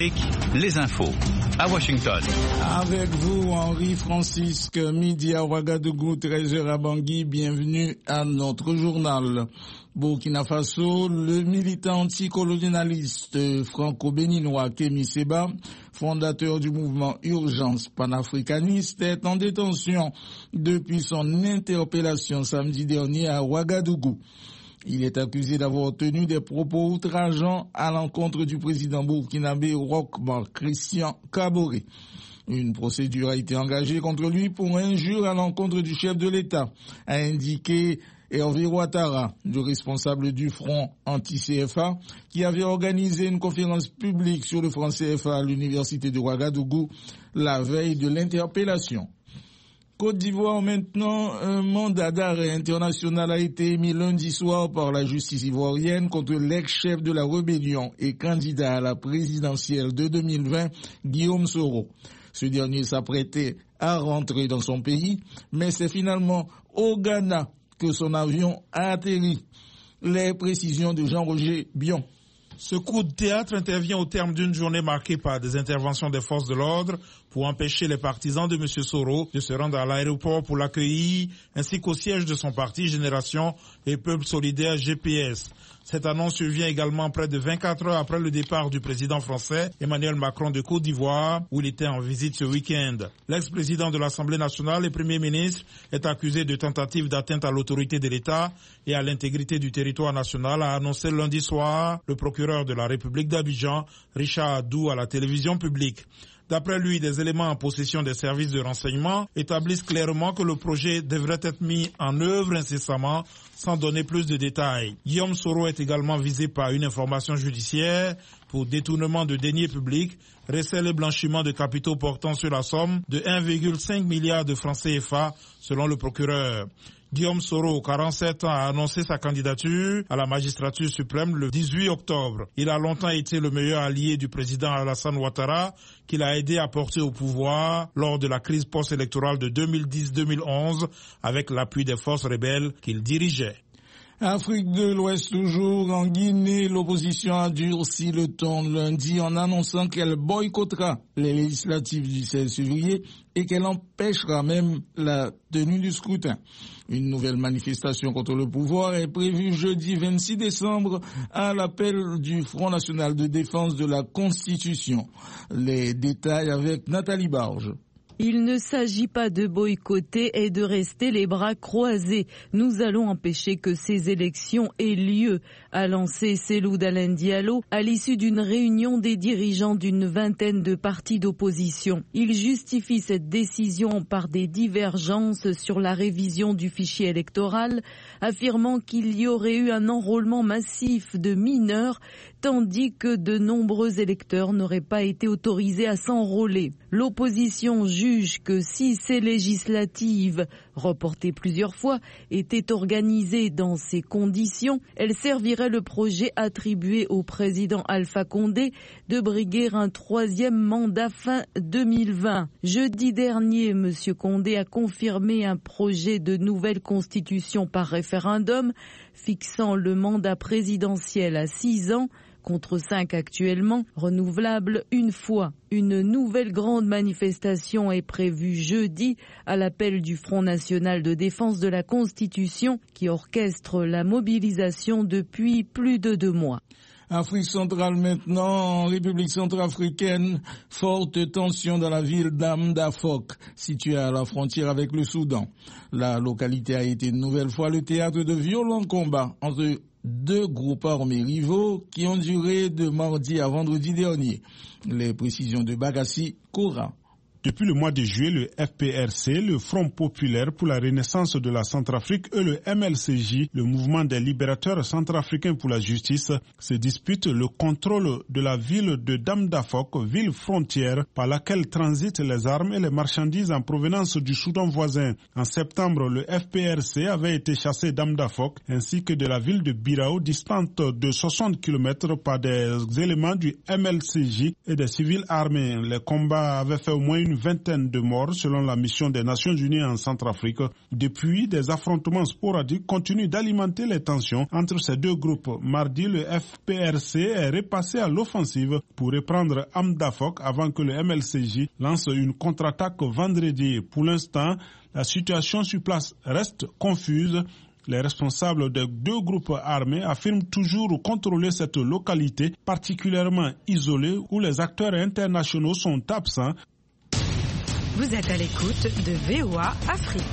Les infos à Washington. Avec vous, Henri Francisque, midi à Ouagadougou, 13h à Bangui. Bienvenue à notre journal. Burkina Faso, le militant anticolonialiste franco-béninois Kémi Séba, fondateur du mouvement Urgence panafricaniste, est en détention depuis son interpellation samedi dernier à Ouagadougou. Il est accusé d'avoir tenu des propos outrageants à l'encontre du président burkinabé Roch-Marc Christian Kaboré. Une procédure a été engagée contre lui pour injure à l'encontre du chef de l'État, a indiqué Hervé Ouattara, le responsable du front anti-CFA, qui avait organisé une conférence publique sur le franc CFA à l'université de Ouagadougou la veille de l'interpellation. Côte d'Ivoire maintenant, un mandat d'arrêt international a été émis lundi soir par la justice ivoirienne contre l'ex-chef de la rébellion et candidat à la présidentielle de 2020, Guillaume Soro. Ce dernier s'apprêtait à rentrer dans son pays, mais c'est finalement au Ghana que son avion a atterri. Les précisions de Jean-Roger Bion. Ce coup de théâtre intervient au terme d'une journée marquée par des interventions des forces de l'ordre pour empêcher les partisans de M. Soro de se rendre à l'aéroport pour l'accueillir, ainsi qu'au siège de son parti Génération et Peuple Solidaire GPS. Cette annonce survient également près de 24 heures après le départ du président français Emmanuel Macron de Côte d'Ivoire, où il était en visite ce week-end. L'ex-président de l'Assemblée nationale et Premier ministre est accusé de tentative d'atteinte à l'autorité de l'État et à l'intégrité du territoire national, a annoncé lundi soir le procureur de la République d'Abidjan, Richard Adou, à la télévision publique. D'après lui, des éléments en possession des services de renseignement établissent clairement que le projet devrait être mis en œuvre incessamment, sans donner plus de détails. Guillaume Soro est également visé par une information judiciaire pour détournement de deniers publics, recel et blanchiment de capitaux portant sur la somme de 1,5 milliard de francs CFA, selon le procureur. Guillaume Soro, 47 ans, a annoncé sa candidature à la magistrature suprême le 18 octobre. Il a longtemps été le meilleur allié du président Alassane Ouattara, qu'il a aidé à porter au pouvoir lors de la crise post-électorale de 2010-2011 avec l'appui des forces rebelles qu'il dirigeait. Afrique de l'Ouest toujours, en Guinée, l'opposition a durci le ton lundi en annonçant qu'elle boycottera les législatives du 16 février et qu'elle empêchera même la tenue du scrutin. Une nouvelle manifestation contre le pouvoir est prévue jeudi 26 décembre à l'appel du Front national de défense de la Constitution. Les détails avec Nathalie Barge. Il ne s'agit pas de boycotter et de rester les bras croisés. Nous allons empêcher que ces élections aient lieu, a lancé Cellou Dalein Diallo à l'issue d'une réunion des dirigeants d'une vingtaine de partis d'opposition. Il justifie cette décision par des divergences sur la révision du fichier électoral, affirmant qu'il y aurait eu un enrôlement massif de mineurs, tandis que de nombreux électeurs n'auraient pas été autorisés à s'enrôler. L'opposition juge que si ces législatives, reportées plusieurs fois, étaient organisées dans ces conditions, elles serviraient le projet attribué au président Alpha Condé de briguer un troisième mandat fin 2020. Jeudi dernier, M. Condé a confirmé un projet de nouvelle constitution par référendum, fixant le mandat présidentiel à 6 ans, contre 5 actuellement, renouvelable une fois. Une nouvelle grande manifestation est prévue jeudi à l'appel du Front national de défense de la Constitution qui orchestre la mobilisation depuis plus de 2 mois. Afrique centrale maintenant, en République centrafricaine, forte tension dans la ville d'Amdafok, située à la frontière avec le Soudan. La localité a été une nouvelle fois le théâtre de violents combats entre 2 groupes armés rivaux qui ont duré de mardi à vendredi dernier. Les précisions de Bagassi Kora. Depuis le mois de juillet, le FPRC, le Front populaire pour la renaissance de la Centrafrique et le MLCJ, le mouvement des libérateurs centrafricains pour la justice, se disputent le contrôle de la ville de Damdafok, ville frontière par laquelle transitent les armes et les marchandises en provenance du Soudan voisin. En septembre, le FPRC avait été chassé d'Amdafok ainsi que de la ville de Birao, distante de 60 km par des éléments du MLCJ et des civils armés. Les combats avaient fait au moins une d'une vingtaine de morts selon la mission des Nations Unies en Centrafrique. Depuis, des affrontements sporadiques continuent d'alimenter les tensions entre ces deux groupes. Mardi, le FPRC est repassé à l'offensive pour reprendre Amdafok avant que le MLCJ lance une contre-attaque vendredi. Pour l'instant, la situation sur place reste confuse. Les responsables des deux groupes armés affirment toujours contrôler cette localité particulièrement isolée où les acteurs internationaux sont absents. Vous êtes à l'écoute de VOA Afrique.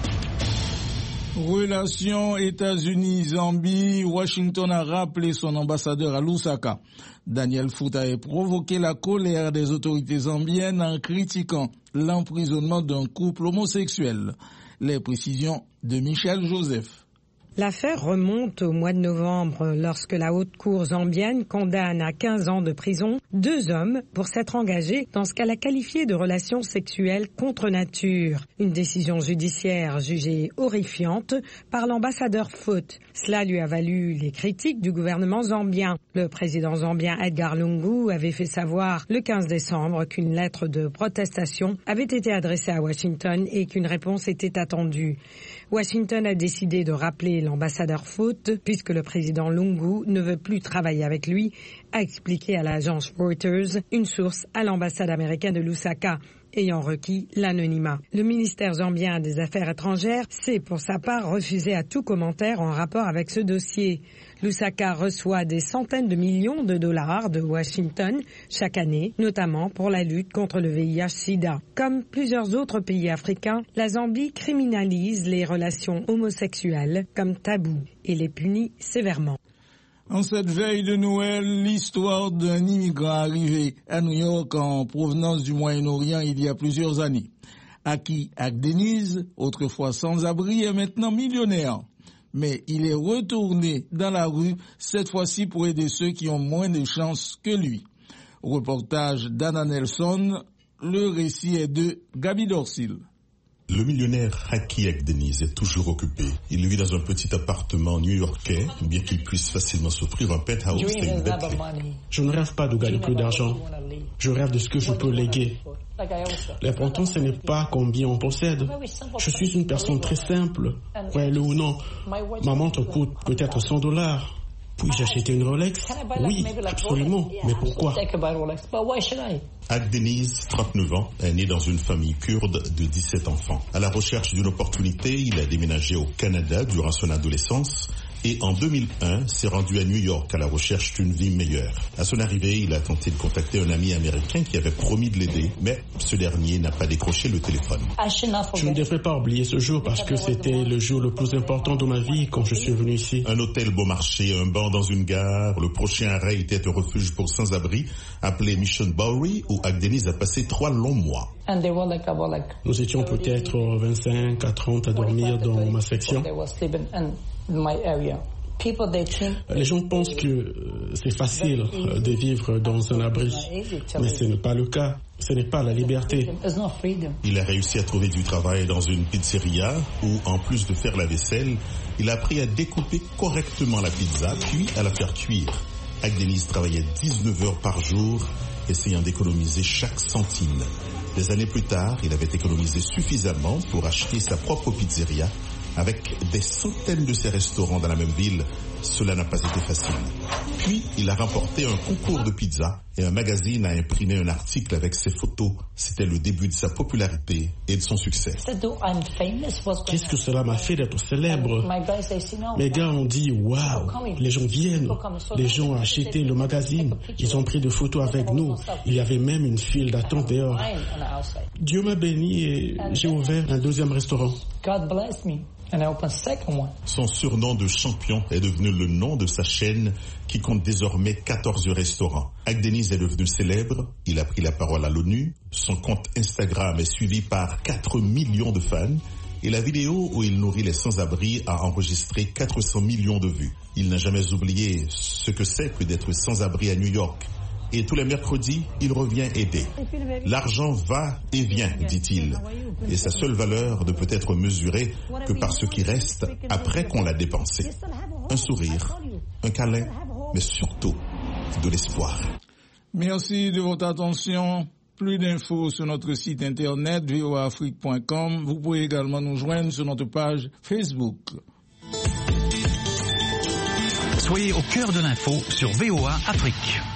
Relations États-Unis-Zambie, Washington a rappelé son ambassadeur à Lusaka. Daniel Fouta a provoqué la colère des autorités zambiennes en critiquant l'emprisonnement d'un couple homosexuel. Les précisions de Michel Joseph. L'affaire remonte au mois de novembre lorsque la haute cour zambienne condamne à 15 ans de prison 2 hommes pour s'être engagés dans ce qu'elle a qualifié de relations sexuelles contre nature. Une décision judiciaire jugée horrifiante par l'ambassadeur Foot. Cela lui a valu les critiques du gouvernement zambien. Le président zambien Edgar Lungu avait fait savoir le 15 décembre qu'une lettre de protestation avait été adressée à Washington et qu'une réponse était attendue. Washington a décidé de rappeler l'ambassadeur Foot puisque le président Lungu ne veut plus travailler avec lui, a expliqué à l'agence Reuters une source à l'ambassade américaine de Lusaka ayant requis l'anonymat. Le ministère zambien des Affaires étrangères s'est pour sa part refusé à tout commentaire en rapport avec ce dossier. Lusaka reçoit des centaines de millions de dollars de Washington chaque année, notamment pour la lutte contre le VIH-Sida. Comme plusieurs autres pays africains, la Zambie criminalise les relations homosexuelles comme tabou et les punit sévèrement. En cette veille de Noël, l'histoire d'un immigrant arrivé à New York en provenance du Moyen-Orient il y a plusieurs années. Aki Agdeniz, autrefois sans-abri, est maintenant millionnaire. Mais il est retourné dans la rue, cette fois-ci pour aider ceux qui ont moins de chance que lui. Reportage d'Anna Nelson, le récit est de Gabi Dorsil. Le millionnaire Aki Agdeniz est toujours occupé. Il vit dans un petit appartement new-yorkais, bien qu'il puisse facilement s'offrir un penthouse et une Bentley. Je ne rêve pas de gagner plus d'argent. Je rêve de ce que je peux léguer. L'important, ce n'est pas combien on possède. Je suis une personne très simple. Croyez-le ou non, ma montre coûte peut-être $100. Puis-je acheter une Rolex? Oui, absolument. Mais pourquoi? Agdeniz, 39 ans, est né dans une famille kurde de 17 enfants. À la recherche d'une opportunité, il a déménagé au Canada durant son adolescence et en 2001 s'est rendu à New York à la recherche d'une vie meilleure. À son arrivée, il a tenté de contacter un ami américain qui avait promis de l'aider, mais ce dernier n'a pas décroché le téléphone. Je ne devrais pas oublier ce jour parce que c'était le jour le plus important de ma vie quand je suis venu ici. Un hôtel bon marché, un banc dans une gare, le prochain arrêt était un refuge pour sans-abri appelé Mission Bowery où Agdeniz a passé 3 longs mois. Nous étions peut-être 25 à 30 à dormir dans ma section. Les gens pensent que c'est facile de vivre dans un abri, mais ce n'est pas le cas. Ce n'est pas la liberté. Il a réussi à trouver du travail dans une pizzeria où, en plus de faire la vaisselle, il a appris à découper correctement la pizza, puis à la faire cuire. Agdeniz travaillait 19 heures par jour, essayant d'économiser chaque centime. Des années plus tard, il avait économisé suffisamment pour acheter sa propre pizzeria. Avec des centaines de ses restaurants dans la même ville, cela n'a pas été facile. Puis, il a remporté un concours de pizza et un magazine a imprimé un article avec ses photos. C'était le début de sa popularité et de son succès. Qu'est-ce que cela m'a fait d'être célèbre? Mes gars ont dit « Waouh, les gens viennent ». Les gens ont acheté le magazine. Ils ont pris des photos avec nous. Il y avait même une file d'attente dehors. Dieu m'a béni et j'ai ouvert un 2e restaurant. Son surnom de champion est devenu le nom de sa chaîne qui compte désormais 14 restaurants. Agdeniz est devenu célèbre, il a pris la parole à l'ONU, son compte Instagram est suivi par 4 millions de fans et la vidéo où il nourrit les sans-abri a enregistré 400 millions de vues. Il n'a jamais oublié ce que c'est que d'être sans-abri à New York. Et tous les mercredis, il revient aider. L'argent va et vient, dit-il. Et sa seule valeur ne peut être mesurée que par ce qui reste après qu'on l'a dépensé. Un sourire, un câlin, mais surtout de l'espoir. Merci de votre attention. Plus d'infos sur notre site internet voaafrique.com. Vous pouvez également nous joindre sur notre page Facebook. Soyez au cœur de l'info sur VOA Afrique.